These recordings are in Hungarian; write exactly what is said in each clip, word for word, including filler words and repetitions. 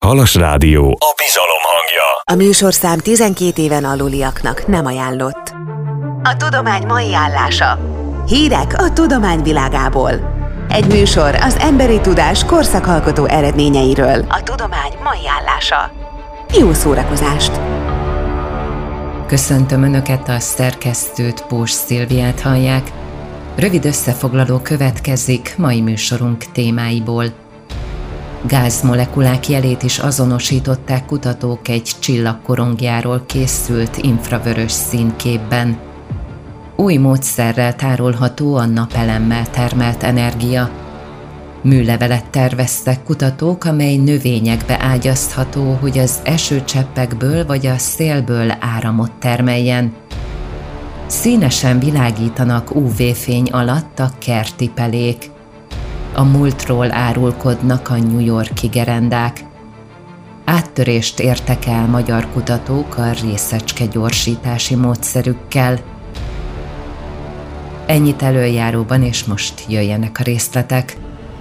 Halas Rádió, a bizalom hangja. A műsorszám tizenkét éven aluliaknak nem ajánlott. A tudomány mai állása. Hírek a tudomány világából. Egy műsor az emberi tudás korszakalkotó eredményeiről. A tudomány mai állása. Jó szórakozást! Köszöntöm Önöket, a szerkesztőt, Pós Szilviát hallják. Rövid összefoglaló következik mai műsorunk témáiból. Gázmolekulák jelét is azonosították kutatók egy csillagkorongjáról készült infravörös színképben. Új módszerrel tárolható a napelemmel termelt energia. Műlevelet terveztek kutatók, amely növényekbe ágyaztható, hogy az esőcseppekből vagy a szélből áramot termeljen. Színesen világítanak ú vé-fény alatt a kerti pelék. A múltról árulkodnak a New York-i gerendák. Áttörést értek el magyar kutatók a részecske gyorsítási módszerükkel. Ennyit előjáróban, és most jöjjenek a részletek.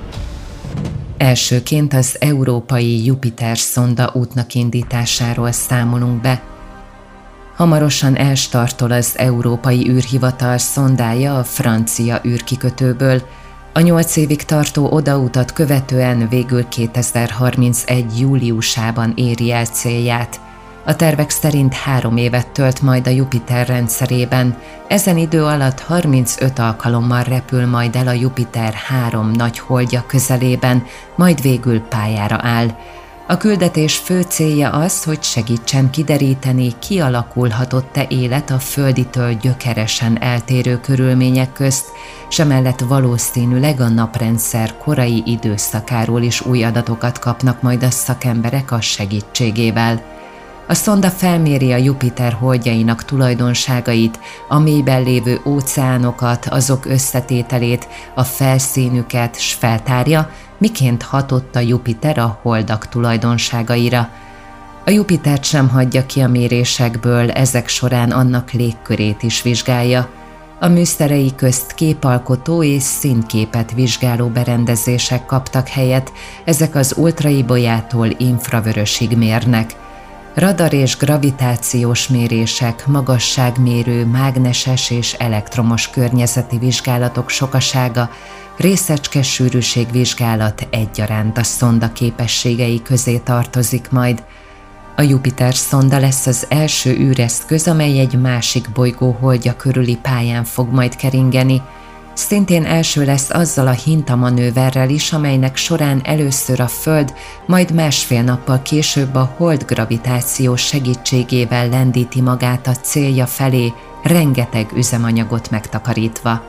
Elsőként az európai Jupiter szonda útnak indításáról számolunk be. Hamarosan elstartol az Európai űrhivatal szondája a francia űrkikötőből. A nyolc évig tartó odautat követően végül kétezer-harmincegy júliusában éri el célját. A tervek szerint három évet tölt majd a Jupiter rendszerében. Ezen idő alatt harmincöt alkalommal repül majd el a Jupiter három nagy holdja közelében, majd végül pályára áll. A küldetés fő célja az, hogy segítsen kideríteni, kialakulhatott-e élet a földitől gyökeresen eltérő körülmények közt, s emellett valószínűleg a naprendszer korai időszakáról is új adatokat kapnak majd a szakemberek a segítségével. A szonda felméri a Jupiter holdjainak tulajdonságait, a mélyben lévő óceánokat, azok összetételét, a felszínüket, s feltárja, miként hatott a Jupiter a holdak tulajdonságaira. A Jupitert sem hagyja ki a mérésekből, ezek során annak légkörét is vizsgálja. A műszerei közt képalkotó és színképet vizsgáló berendezések kaptak helyet, ezek az ultraibolyától infravörösig mérnek. Radar és gravitációs mérések, magasságmérő, mágneses és elektromos környezeti vizsgálatok sokasága, részecske sűrűségvizsgálat egyaránt a szonda képességei közé tartozik majd. A Jupiter szonda lesz az első űreszköz, amely egy másik bolygó holdja körüli pályán fog majd keringeni. Szintén első lesz azzal a hintamanőverrel is, amelynek során először a Föld, majd másfél nappal később a hold gravitáció segítségével lendíti magát a célja felé, rengeteg üzemanyagot megtakarítva.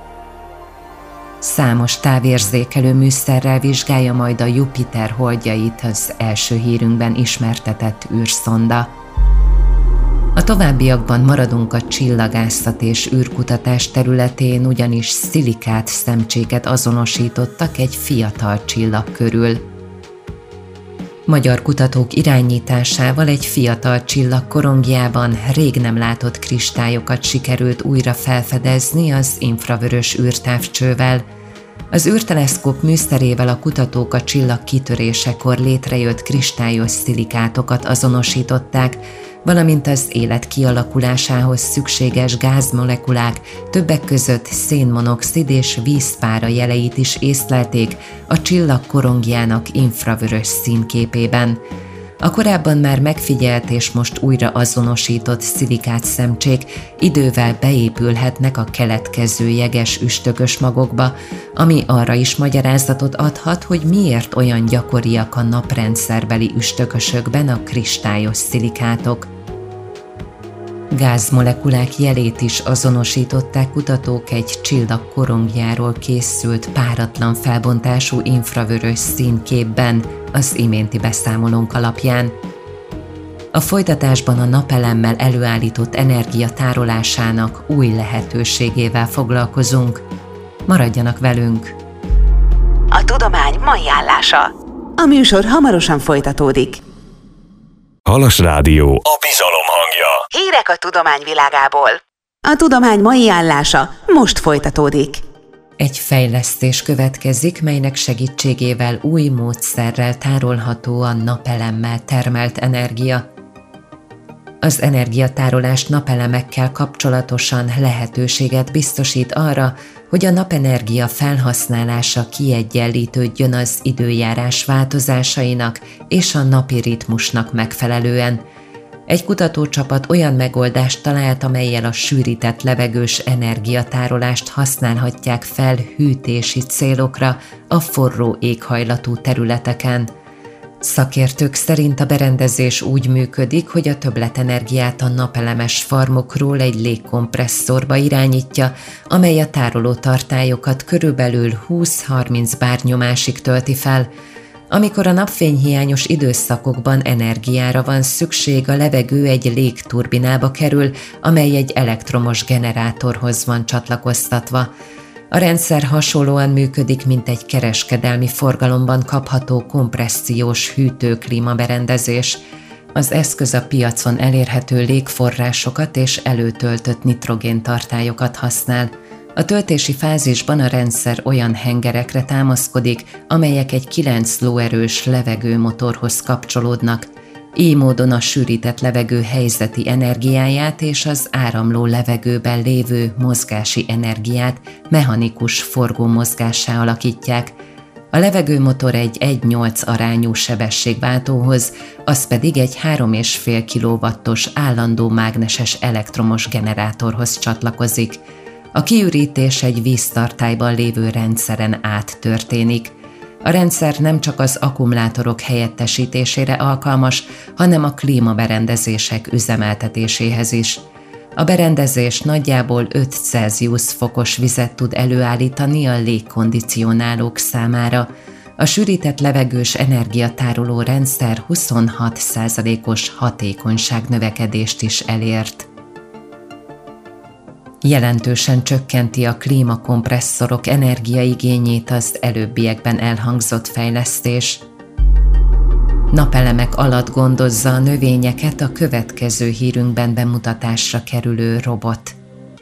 Számos távérzékelő műszerrel vizsgálja majd a Jupiter holdjait az első hírünkben ismertetett űrszonda. A továbbiakban maradunk a csillagászat és űrkutatás területén, ugyanis szilikát szemcséket azonosítottak egy fiatal csillag körül. Magyar kutatók irányításával egy fiatal csillag korongjában rég nem látott kristályokat sikerült újra felfedezni az infravörös űrtávcsővel. Az űrteleszkóp műszerével a kutatók a csillag kitörésekor létrejött kristályos szilikátokat azonosították, valamint az élet kialakulásához szükséges gázmolekulák, többek között szénmonoxid és vízpára jeleit is észlelték a csillag korongjának infravörös színképében. A korábban már megfigyelt és most újra azonosított szilikát szemcsék idővel beépülhetnek a keletkező jeges üstökös magokba, ami arra is magyarázatot adhat, hogy miért olyan gyakoriak a naprendszerbeli üstökösökben a kristályos szilikátok. Gázmolekulák jelét is azonosították kutatók egy csillag korongjáról készült páratlan felbontású infravörös színképben az iménti beszámolónk alapján. A folytatásban a napelemmel előállított energia tárolásának új lehetőségével foglalkozunk. Maradjanak velünk! A tudomány mai állása. A műsor hamarosan folytatódik. Halas Rádió, a bizalom hangja. Hírek a tudomány világából. A tudomány mai állása most folytatódik. Egy fejlesztés következik, melynek segítségével új módszerrel tárolható a napelemmel termelt energia. Az energiatárolás napelemekkel kapcsolatosan lehetőséget biztosít arra, hogy a napenergia felhasználása kiegyenlítődjön az időjárás változásainak és a napi ritmusnak megfelelően. Egy kutatócsapat olyan megoldást talált, amellyel a sűrített levegős energiatárolást használhatják fel hűtési célokra a forró éghajlatú területeken. Szakértők szerint a berendezés úgy működik, hogy a többletenergiát a napelemes farmokról egy légkompresszorba irányítja, amely a tároló tartályokat körülbelül húsz-harminc bárnyomásig tölti fel. Amikor a napfényhiányos időszakokban energiára van szükség, a levegő egy légturbinába kerül, amely egy elektromos generátorhoz van csatlakoztatva. A rendszer hasonlóan működik, mint egy kereskedelmi forgalomban kapható kompressziós hűtő-klímaberendezés. Az eszköz a piacon elérhető légforrásokat és előtöltött nitrogéntartályokat használ. A töltési fázisban a rendszer olyan hengerekre támaszkodik, amelyek egy kilenc lóerős levegőmotorhoz kapcsolódnak. Így módon a sűrített levegő helyzeti energiáját és az áramló levegőben lévő mozgási energiát mechanikus forgómozgássá alakítják. A levegőmotor egy egy nyolc arányú sebességváltóhoz, az pedig egy három egész öt kilowattos állandó mágneses elektromos generátorhoz csatlakozik. A kiürítés egy víztartályban lévő rendszeren át történik. A rendszer nem csak az akkumulátorok helyettesítésére alkalmas, hanem a klímaberendezések üzemeltetéséhez is. A berendezés nagyjából öt Celsius fokos vizet tud előállítani a légkondicionálók számára. A sűrített levegős energiatároló rendszer huszonhat százalékos hatékonyság növekedést is elért. Jelentősen csökkenti a klímakompresszorok energiaigényét az előbbiekben elhangzott fejlesztés. Napelemek alatt gondozza a növényeket a következő hírünkben bemutatásra kerülő robot.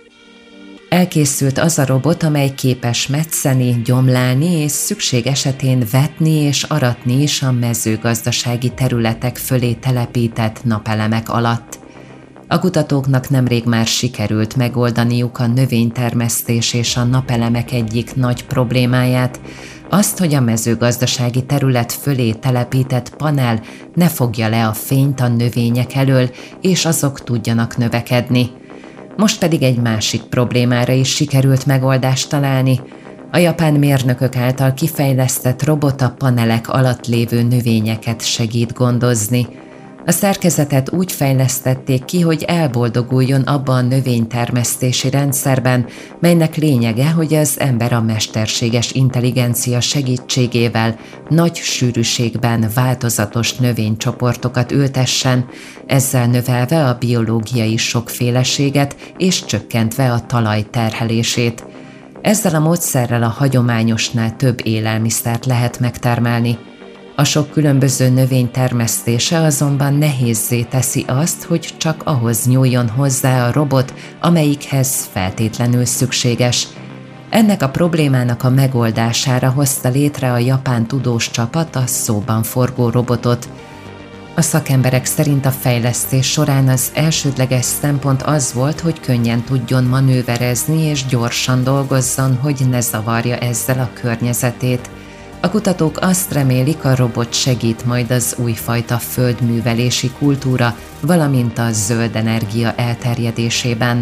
Elkészült az a robot, amely képes metszeni, gyomlálni és szükség esetén vetni és aratni is a mezőgazdasági területek fölé telepített napelemek alatt. A kutatóknak nemrég már sikerült megoldaniuk a növénytermesztés és a napelemek egyik nagy problémáját, azt, hogy a mezőgazdasági terület fölé telepített panel ne fogja le a fényt a növények elől, és azok tudjanak növekedni. Most pedig egy másik problémára is sikerült megoldást találni. A japán mérnökök által kifejlesztett robot a panelek alatt lévő növényeket segít gondozni. A szerkezetet úgy fejlesztették ki, hogy elboldoguljon abban a növénytermesztési rendszerben, melynek lényege, hogy az ember a mesterséges intelligencia segítségével nagy sűrűségben változatos növénycsoportokat ültessen, ezzel növelve a biológiai sokféleséget és csökkentve a talaj terhelését. Ezzel a módszerrel a hagyományosnál több élelmiszert lehet megtermelni. A sok különböző növény termesztése azonban nehézzé teszi azt, hogy csak ahhoz nyúljon hozzá a robot, amelyikhez feltétlenül szükséges. Ennek a problémának a megoldására hozta létre a japán tudós csapat a szóban forgó robotot. A szakemberek szerint a fejlesztés során az elsődleges szempont az volt, hogy könnyen tudjon manőverezni és gyorsan dolgozzon, hogy ne zavarja ezzel a környezetét. A kutatók azt remélik, a robot segít majd az újfajta földművelési kultúra, valamint a zöld energia elterjedésében.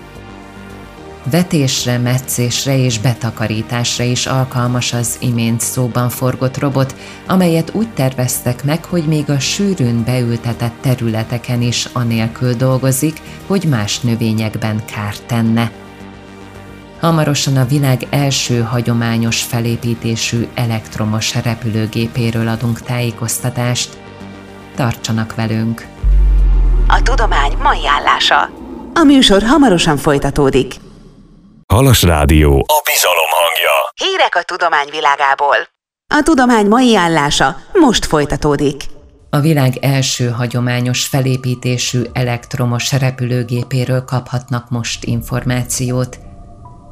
Vetésre, metszésre és betakarításra is alkalmas az imént szóban forgott robot, amelyet úgy terveztek meg, hogy még a sűrűn beültetett területeken is anélkül dolgozik, hogy más növényekben kárt tenne. Hamarosan a világ első hagyományos felépítésű elektromos repülőgépéről adunk tájékoztatást. Tartsanak velünk! A tudomány mai állása. A műsor hamarosan folytatódik. Halas Rádió, a bizalom hangja. Hírek a tudomány világából. A tudomány mai állása most folytatódik. A világ első hagyományos felépítésű elektromos repülőgépéről kaphatnak most információt.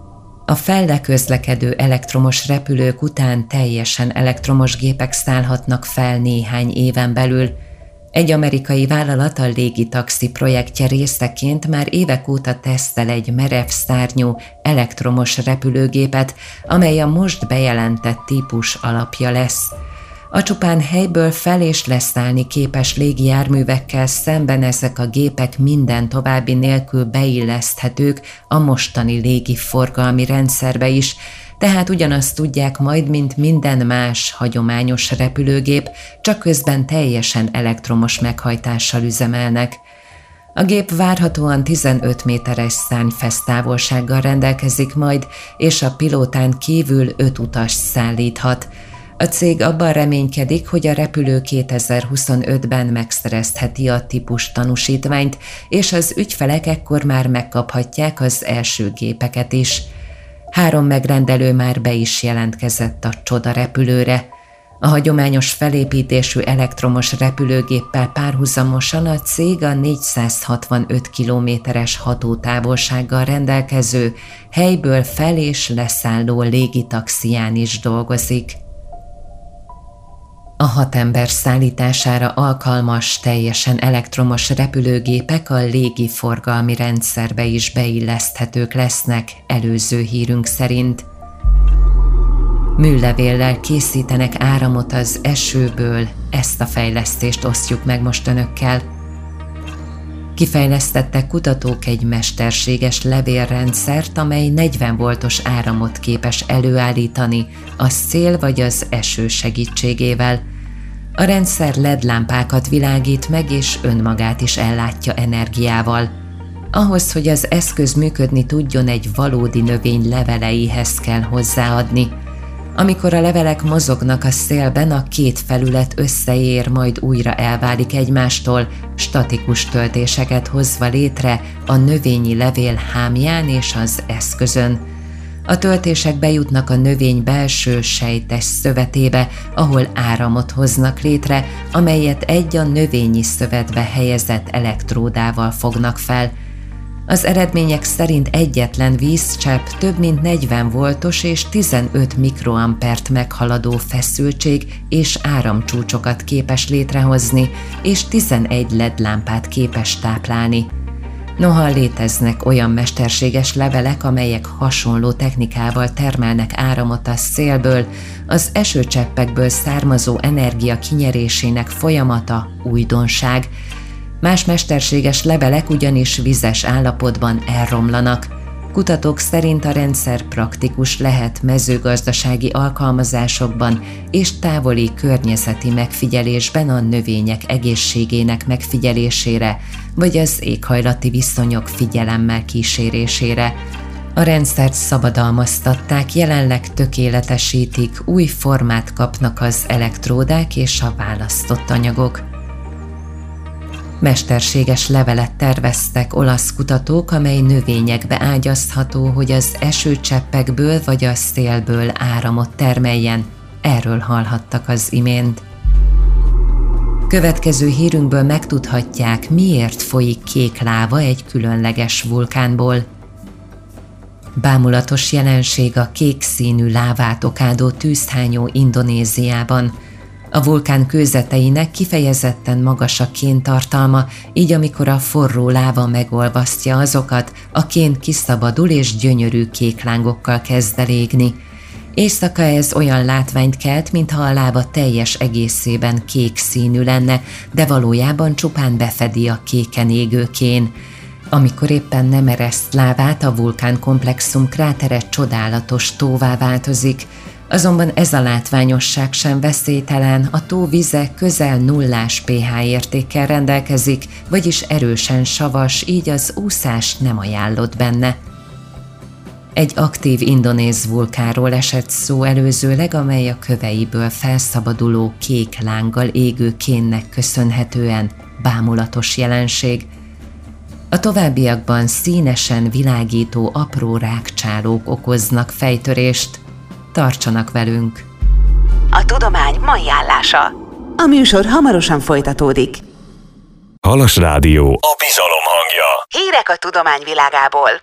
A felre közlekedő elektromos repülők után teljesen elektromos gépek szállhatnak fel néhány éven belül. Egy amerikai vállalat a légitaxi projektje részeként már évek óta tesztel egy merev szárnyú elektromos repülőgépet, amely a most bejelentett típus alapja lesz. A csupán helyből fel- és leszállni képes légijárművekkel szemben ezek a gépek minden további nélkül beilleszthetők a mostani légiforgalmi rendszerbe is, tehát ugyanazt tudják majd, mint minden más hagyományos repülőgép, csak közben teljesen elektromos meghajtással üzemelnek. A gép várhatóan tizenöt méteres szárnyfesztávolsággal rendelkezik majd, és a pilótán kívül öt utast szállíthat. A cég abban reménykedik, hogy a repülő kétezer-huszonötben megszerezheti a típus tanúsítványt, és az ügyfelek ekkor már megkaphatják az első gépeket is. Három megrendelő már be is jelentkezett a csoda repülőre. A hagyományos felépítésű elektromos repülőgéppel párhuzamosan a cég a négyszázhatvanöt kilométeres hatótávolsággal rendelkező, helyből fel- és leszálló légitaxián is dolgozik. A hat ember szállítására alkalmas, teljesen elektromos repülőgépek a légiforgalmi rendszerbe is beilleszthetők lesznek, előző hírünk szerint. Műlevéllel készítenek áramot az esőből, ezt a fejlesztést osztjuk meg most önökkel. Kifejlesztettek kutatók egy mesterséges levélrendszert, amely negyven voltos áramot képes előállítani a szél vagy az eső segítségével. A rendszer el é dé lámpákat világít meg, és önmagát is ellátja energiával. Ahhoz, hogy az eszköz működni tudjon, egy valódi növény leveleihez kell hozzáadni. Amikor a levelek mozognak a szélben, a két felület összeér, majd újra elválik egymástól, statikus töltéseket hozva létre a növényi levél hámján és az eszközön. A töltések bejutnak a növény belső sejtes szövetébe, ahol áramot hoznak létre, amelyet egy a növényi szövetbe helyezett elektródával fognak fel. Az eredmények szerint egyetlen vízcsepp több mint negyven voltos és tizenöt mikroampert meghaladó feszültség és áramcsúcsokat képes létrehozni, és tizenegy el é dé lámpát képes táplálni. Noha léteznek olyan mesterséges levelek, amelyek hasonló technikával termelnek áramot a szélből, az esőcseppekből származó energia kinyerésének folyamata újdonság. Más mesterséges levelek ugyanis vizes állapotban elromlanak. Kutatók szerint a rendszer praktikus lehet mezőgazdasági alkalmazásokban és távoli környezeti megfigyelésben a növények egészségének megfigyelésére, vagy az éghajlati viszonyok figyelemmel kísérésére. A rendszert szabadalmaztatták, jelenleg tökéletesítik, új formát kapnak az elektródák és a választott anyagok. Mesterséges levelet terveztek olasz kutatók, amely növényekbe ágyazható, hogy az esőcseppekből vagy a szélből áramot termeljen. Erről hallhattak az imént. Következő hírünkből megtudhatják, miért folyik kék láva egy különleges vulkánból. Bámulatos jelenség a kék színű lávát okádó tűzhányó Indonéziában. A vulkán kőzeteinek kifejezetten magas a kéntartalma, így amikor a forró láva megolvasztja azokat, a kén kiszabadul és gyönyörű kék lángokkal kezd el égni. Éjszaka ez olyan látványt kelt, mintha a láva teljes egészében kék színű lenne, de valójában csupán befedi a kéken égő kén. Amikor éppen nem ereszt lávát, a vulkánkomplexum krátere csodálatos tóvá változik, azonban ez a látványosság sem veszélytelen, a tó vize közel nullás pH értékkel rendelkezik, vagyis erősen savas, így az úszás nem ajánlott benne. Egy aktív indonéz vulkánról esett szó előzőleg, amely a köveiből felszabaduló kék lánggal égő kénnek köszönhetően bámulatos jelenség. A továbbiakban színesen világító apró rákcsálók okoznak fejtörést. Tartsanak velünk! A tudomány mai állása. A műsor hamarosan folytatódik. Halas Rádió, a bizalom hangja. Hírek a tudomány világából.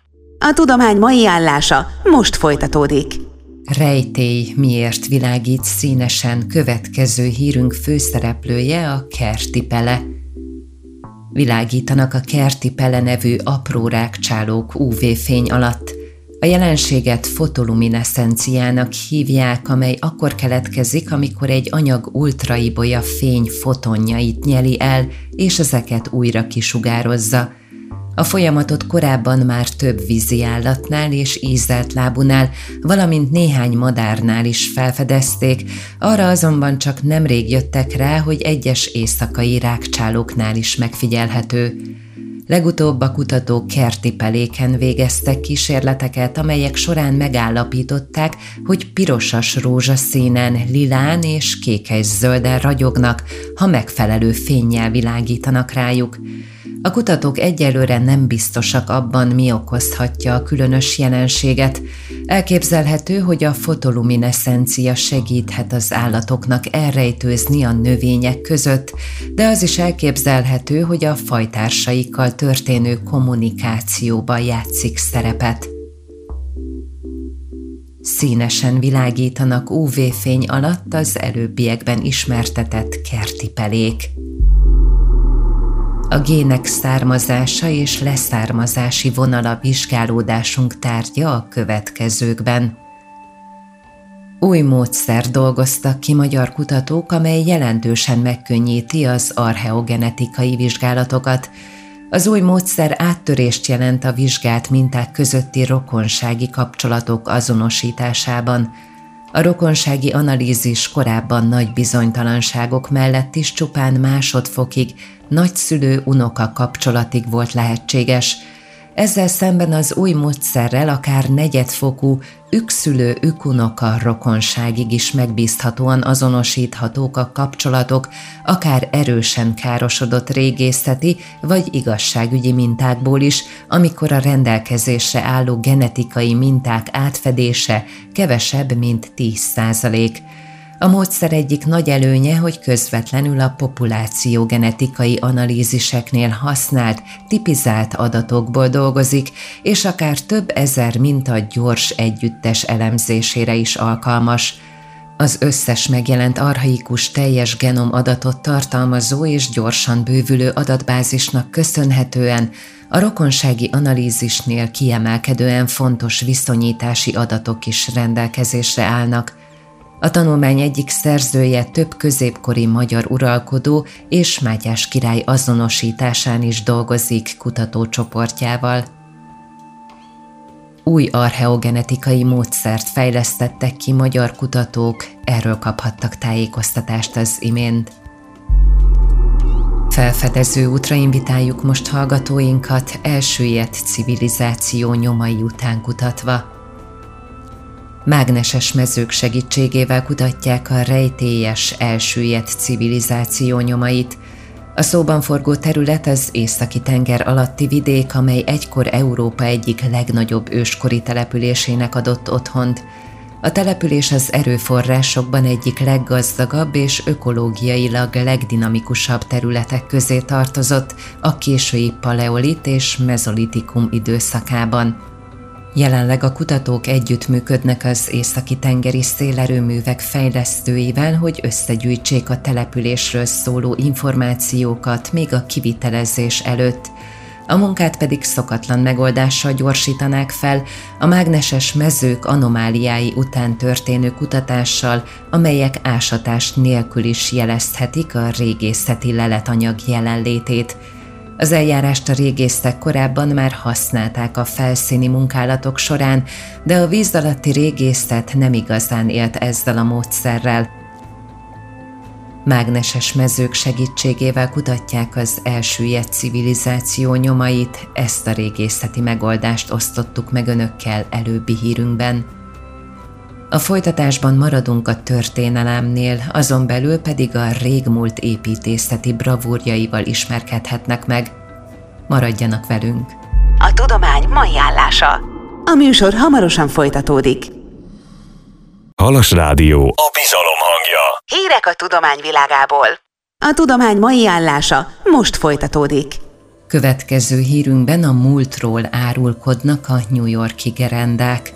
A tudomány mai állása most folytatódik. Rejtély miért világít színesen következő hírünk főszereplője a kerti pele. Világítanak a kerti pele nevű apró rágcsálók ú vé-fény alatt. A jelenséget fotolumineszenciának hívják, amely akkor keletkezik, amikor egy anyag ultraibolya fény fotonjait nyeli el, és ezeket újra kisugározza. A folyamatot korábban már több vízi állatnál és ízelt lábunál, valamint néhány madárnál is felfedezték, arra azonban csak nemrég jöttek rá, hogy egyes éjszakai rágcsálóknál is megfigyelhető. Legutóbb a kutatók kerti peléken végeztek kísérleteket, amelyek során megállapították, hogy pirosas rózsaszínen, lilán és kékes-zölden ragyognak, ha megfelelő fénnyel világítanak rájuk. A kutatók egyelőre nem biztosak abban, mi okozhatja a különös jelenséget. Elképzelhető, hogy a fotolumineszencia segíthet az állatoknak elrejtőzni a növények között, de az is elképzelhető, hogy a fajtársaikkal történő kommunikációban játszik szerepet. Színesen világítanak ú vé-fény alatt az előbbiekben ismertetett kerti pelék. A gének származása és leszármazási vonala vizsgálódásunk tárgya a következőkben. Új módszer dolgoztak ki magyar kutatók, amely jelentősen megkönnyíti az archeogenetikai vizsgálatokat. Az új módszer áttörést jelent a vizsgált minták közötti rokonsági kapcsolatok azonosításában. A rokonsági analízis korábban nagy bizonytalanságok mellett is csupán másodfokig, nagyszülő-unoka kapcsolatig volt lehetséges. Ezzel szemben az új módszerrel akár negyedfokú, ükszülő-ükunoka rokonságig is megbízhatóan azonosíthatók a kapcsolatok, akár erősen károsodott régészeti vagy igazságügyi mintákból is, amikor a rendelkezésre álló genetikai minták átfedése kevesebb, mint tíz százalék. A módszer egyik nagy előnye, hogy közvetlenül a populáció genetikai analíziseknél használt, tipizált adatokból dolgozik, és akár több ezer minta gyors együttes elemzésére is alkalmas. Az összes megjelent archaikus teljes genom adatot tartalmazó és gyorsan bővülő adatbázisnak köszönhetően a rokonsági analízisnél kiemelkedően fontos viszonyítási adatok is rendelkezésre állnak. A tanulmány egyik szerzője több középkori magyar uralkodó és Mátyás király azonosításán is dolgozik kutatócsoportjával. Új archeogenetikai módszert fejlesztettek ki magyar kutatók, erről kaphattak tájékoztatást az imént. Felfedező útra invitáljuk most hallgatóinkat, elsüllyedt civilizáció nyomai után kutatva. Mágneses mezők segítségével kutatják a rejtélyes, elsüllyedt civilizáció nyomait. A szóban forgó terület az Északi-tenger alatti vidék, amely egykor Európa egyik legnagyobb őskori településének adott otthont. A település az erőforrásokban egyik leggazdagabb és ökológiailag legdinamikusabb területek közé tartozott a késői paleolit és mezolitikum időszakában. Jelenleg a kutatók együttműködnek az északi-tengeri szélerőművek fejlesztőivel, hogy összegyűjtsék a településről szóló információkat még a kivitelezés előtt. A munkát pedig szokatlan megoldással gyorsítanák fel, a mágneses mezők anomáliái után történő kutatással, amelyek ásatás nélkül is jelezhetik a régészeti leletanyag jelenlétét. Az eljárást a régészek korábban már használták a felszíni munkálatok során, de a víz alatti régészet nem igazán élt ezzel a módszerrel. Mágneses mezők segítségével kutatják az elsüllyedt civilizáció nyomait, ezt a régészeti megoldást osztottuk meg önökkel előbbi hírünkben. A folytatásban maradunk a történelemnél, azon belül pedig a régmúlt építészeti bravúrjaival ismerkedhetnek meg. Maradjanak velünk! A tudomány mai állása. A műsor hamarosan folytatódik. Halas Rádió, a bizalom hangja. Hírek a tudomány világából. A tudomány mai állása most folytatódik. Következő hírünkben a múltról árulkodnak a New York-i gerendák.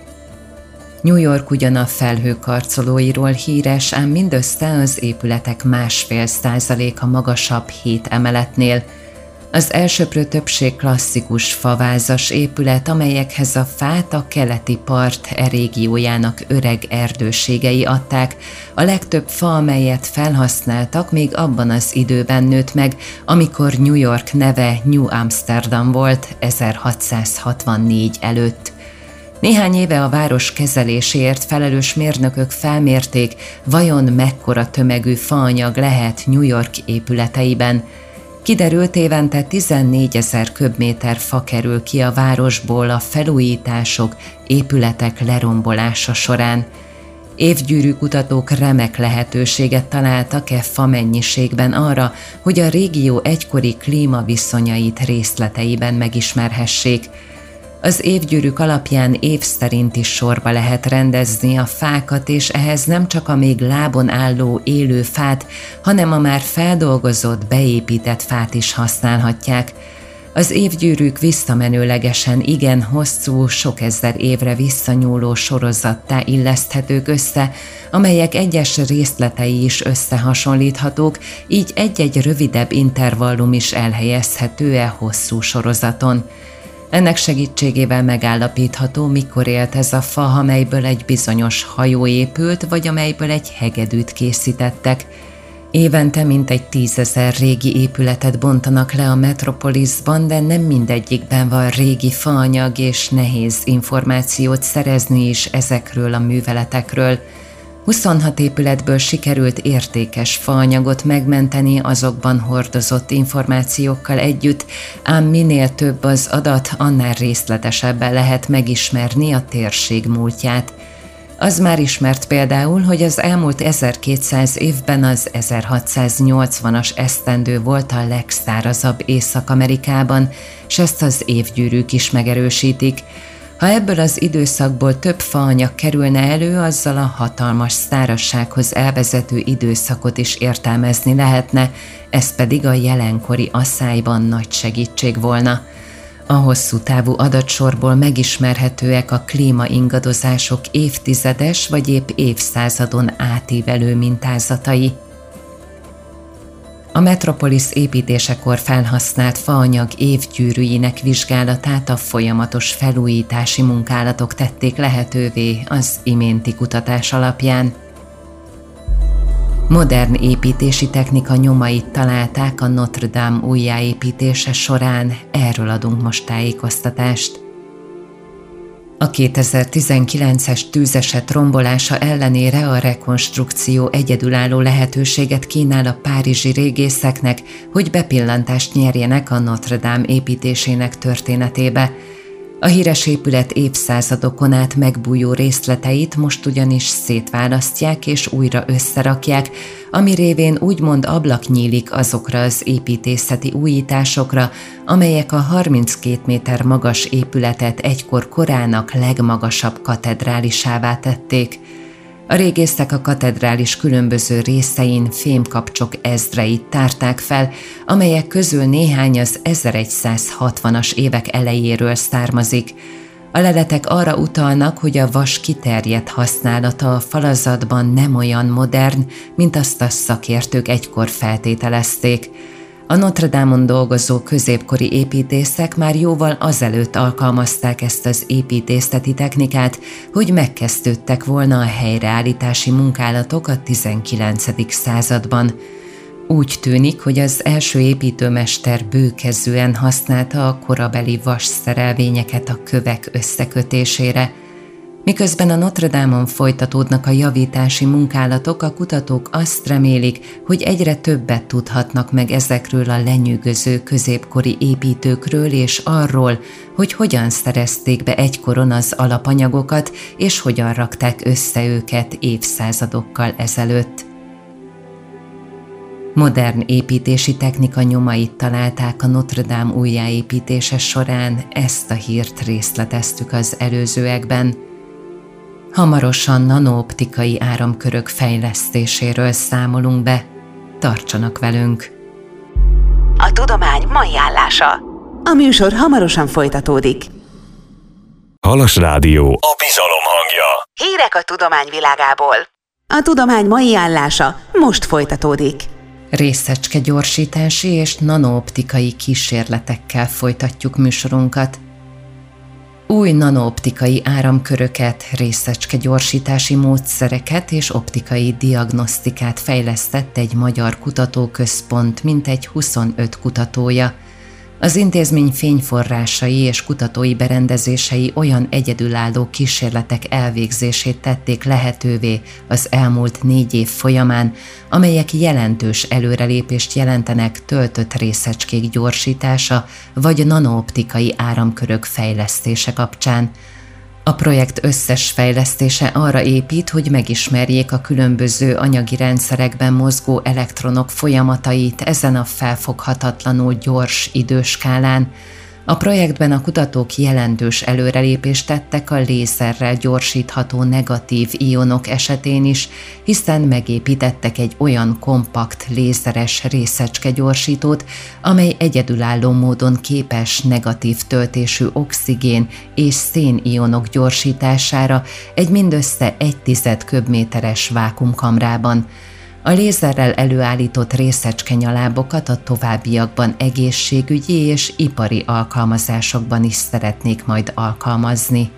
New York ugyan a felhőkarcolóiról híres, ám mindössze az épületek másfél százaléka magasabb hét emeletnél. Az elsöprő többség klasszikus favázas épület, amelyekhez a fát a keleti part e régiójának öreg erdőségei adták. A legtöbb fa, amelyet felhasználtak, még abban az időben nőtt meg, amikor New York neve New Amsterdam volt ezerhatszázhatvannégy előtt. Néhány éve a város kezeléséért felelős mérnökök felmérték, vajon mekkora tömegű faanyag lehet New York épületeiben. Kiderült, évente tizennégyezer köbméter fa kerül ki a városból a felújítások, épületek lerombolása során. Évgyűrű kutatók remek lehetőséget találtak e fa mennyiségben arra, hogy a régió egykori klímaviszonyait részleteiben megismerhessék. Az évgyűrűk alapján év szerint is sorba lehet rendezni a fákat, és ehhez nem csak a még lábon álló élő fát, hanem a már feldolgozott, beépített fát is használhatják. Az évgyűrűk visszamenőlegesen igen hosszú, sok ezer évre visszanyúló sorozattá illeszthetők össze, amelyek egyes részletei is összehasonlíthatók, így egy-egy rövidebb intervallum is elhelyezhető e hosszú sorozaton. Ennek segítségével megállapítható, mikor élt ez a fa, amelyből egy bizonyos hajó épült, vagy amelyből egy hegedűt készítettek. Évente mintegy tízezer régi épületet bontanak le a Metropolisban, de nem mindegyikben van régi faanyag, és nehéz információt szerezni is ezekről a műveletekről. huszonhat épületből sikerült értékes faanyagot megmenteni azokban hordozott információkkal együtt, ám minél több az adat, annál részletesebben lehet megismerni a térség múltját. Az már ismert például, hogy az elmúlt ezerkétszáz évben az ezerhatszáznyolcvanas esztendő volt a legszárazabb Észak-Amerikában, s ezt az évgyűrűk is megerősítik. Ha ebből az időszakból több faanyag kerülne elő, azzal a hatalmas szárazsághoz elvezető időszakot is értelmezni lehetne, ez pedig a jelenkori asszályban nagy segítség volna. A hosszú távú adatsorból megismerhetőek a klímaingadozások évtizedes vagy épp évszázadon átívelő mintázatai. A Metropolis építésekor felhasznált faanyag évgyűrűinek vizsgálatát a folyamatos felújítási munkálatok tették lehetővé az iménti kutatás alapján. Modern építési technika nyomait találták a Notre Dame újjáépítése során, erről adunk most tájékoztatást. A kétezer-tizenkilences tűzeset rombolása ellenére a rekonstrukció egyedülálló lehetőséget kínál a párizsi régészeknek, hogy bepillantást nyerjenek a Notre Dame építésének történetébe. A híres épület évszázadokon át megbújó részleteit most ugyanis szétválasztják és újra összerakják, ami révén úgymond ablak nyílik azokra az építészeti újításokra, amelyek a harminckét méter magas épületet egykor korának legmagasabb katedrálisává tették. A régészek a katedrális különböző részein fémkapcsok ezreit tárták fel, amelyek közül néhány az ezeregyszázhatvanas évek elejéről származik. A leletek arra utalnak, hogy a vas kiterjedt használata a falazatban nem olyan modern, mint azt a szakértők egykor feltételezték. A Notre Dame-on dolgozó középkori építészek már jóval azelőtt alkalmazták ezt az építészeti technikát, hogy megkezdődtek volna a helyreállítási munkálatok a tizenkilencedik században. Úgy tűnik, hogy az első építőmester bőkezűen használta a korabeli vas szerelvényeket a kövek összekötésére. Miközben a Notre Dame-on folytatódnak a javítási munkálatok, a kutatók azt remélik, hogy egyre többet tudhatnak meg ezekről a lenyűgöző középkori építőkről és arról, hogy hogyan szerezték be egykoron az alapanyagokat és hogyan rakták össze őket évszázadokkal ezelőtt. Modern építési technika nyomait találták a Notre Dame újjáépítése során, ezt a hírt részleteztük az előzőekben. Hamarosan nanooptikai áramkörök fejlesztéséről számolunk be. Tartsanak velünk! A tudomány mai állása. A műsor hamarosan folytatódik. Halas Rádió, a bizalom hangja. Hírek a tudomány világából. A tudomány mai állása most folytatódik. Részecske gyorsítási és nanooptikai kísérletekkel folytatjuk műsorunkat. Új nanooptikai áramköröket, részecske gyorsítási módszereket és optikai diagnosztikát fejlesztett egy magyar kutatóközpont mintegy huszonöt kutatója. Az intézmény fényforrásai és kutatói berendezései olyan egyedülálló kísérletek elvégzését tették lehetővé az elmúlt négy év folyamán, amelyek jelentős előrelépést jelentenek töltött részecskék gyorsítása vagy nanooptikai áramkörök fejlesztése kapcsán. A projekt összes fejlesztése arra épít, hogy megismerjék a különböző anyagi rendszerekben mozgó elektronok folyamatait ezen a felfoghatatlanul gyors időskálán. A projektben a kutatók jelentős előrelépést tettek a lézerrel gyorsítható negatív ionok esetén is, hiszen megépítettek egy olyan kompakt lézeres részecske gyorsítót, amely egyedülálló módon képes negatív töltésű oxigén és szénionok gyorsítására egy mindössze egy tized köbméteres vákuumkamrában. A lézerrel előállított részecskenyalábokat a továbbiakban egészségügyi és ipari alkalmazásokban is szeretnék majd alkalmazni.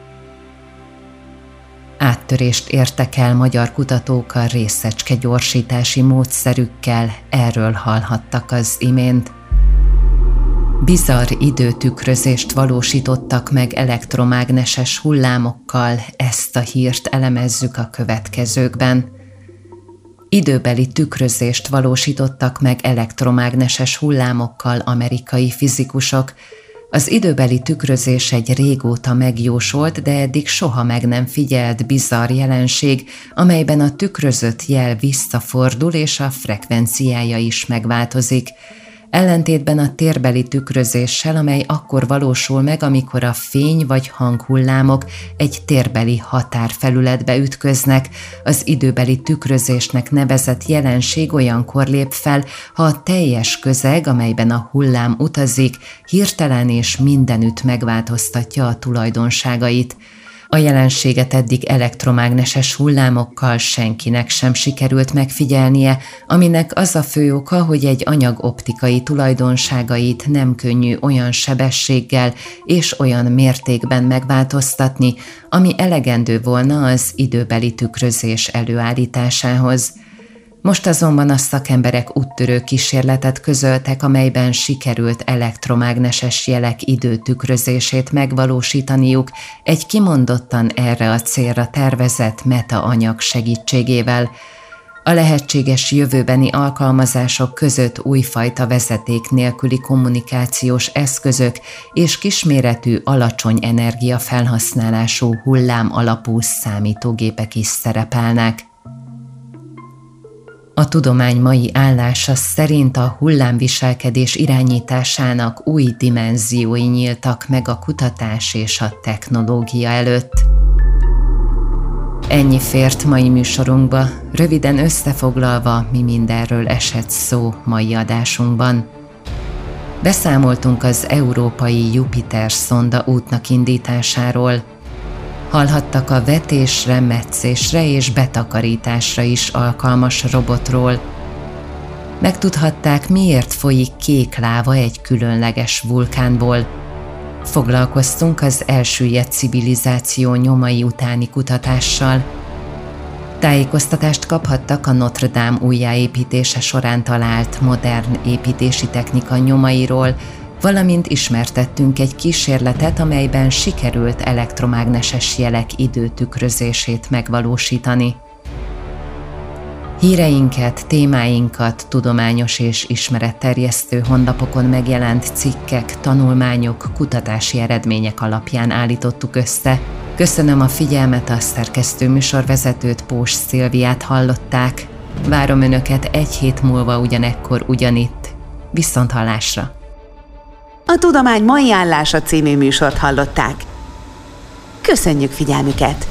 Áttörést értek el magyar kutatók a részecske gyorsítási módszerükkel, erről hallhattak az imént. Bizarr időtükrözést valósítottak meg elektromágneses hullámokkal, ezt a hírt elemezzük a következőkben. Időbeli tükrözést valósítottak meg elektromágneses hullámokkal amerikai fizikusok. Az időbeli tükrözés egy régóta megjósolt, de eddig soha meg nem figyelt bizarr jelenség, amelyben a tükrözött jel visszafordul és a frekvenciája is megváltozik. Ellentétben a térbeli tükrözéssel, amely akkor valósul meg, amikor a fény vagy hanghullámok egy térbeli határfelületbe ütköznek, az időbeli tükrözésnek nevezett jelenség olyankor lép fel, ha a teljes közeg, amelyben a hullám utazik, hirtelen és mindenütt megváltoztatja a tulajdonságait. A jelenséget eddig elektromágneses hullámokkal senkinek sem sikerült megfigyelnie, aminek az a fő oka, hogy egy anyag optikai tulajdonságait nem könnyű olyan sebességgel és olyan mértékben megváltoztatni, ami elegendő volna az időbeli tükrözés előállításához. Most azonban a szakemberek úttörő kísérletet közöltek, amelyben sikerült elektromágneses jelek időtükrözését megvalósítaniuk egy kimondottan erre a célra tervezett metaanyag segítségével. A lehetséges jövőbeni alkalmazások között újfajta vezeték nélküli kommunikációs eszközök és kisméretű, alacsony energiafelhasználású hullám alapú számítógépek is szerepelnek. A tudomány mai állása szerint a hullámviselkedés irányításának új dimenziói nyíltak meg a kutatás és a technológia előtt. Ennyi fért mai műsorunkba, röviden összefoglalva, mi mindenről esett szó mai adásunkban. Beszámoltunk az európai Jupiter szonda útnak indításáról. Hallhattak a vetésre, metszésre és betakarításra is alkalmas robotról. Megtudhatták, miért folyik kék láva egy különleges vulkánból. Foglalkoztunk az elsüllyedt civilizáció nyomai utáni kutatással. Tájékoztatást kaphattak a Notre Dame újjáépítése során talált modern építési technika nyomairól, valamint ismertettünk egy kísérletet, amelyben sikerült elektromágneses jelek időtükrözését megvalósítani. Híreinket, témáinkat tudományos és ismeretterjesztő honlapokon megjelent cikkek, tanulmányok, kutatási eredmények alapján állítottuk össze. Köszönöm a figyelmet, a szerkesztő műsorvezetőt, Pós Szilviát hallották. Várom Önöket egy hét múlva ugyanekkor ugyanitt. Viszonthallásra! A Tudomány mai állása című műsort hallották. Köszönjük figyelmüket!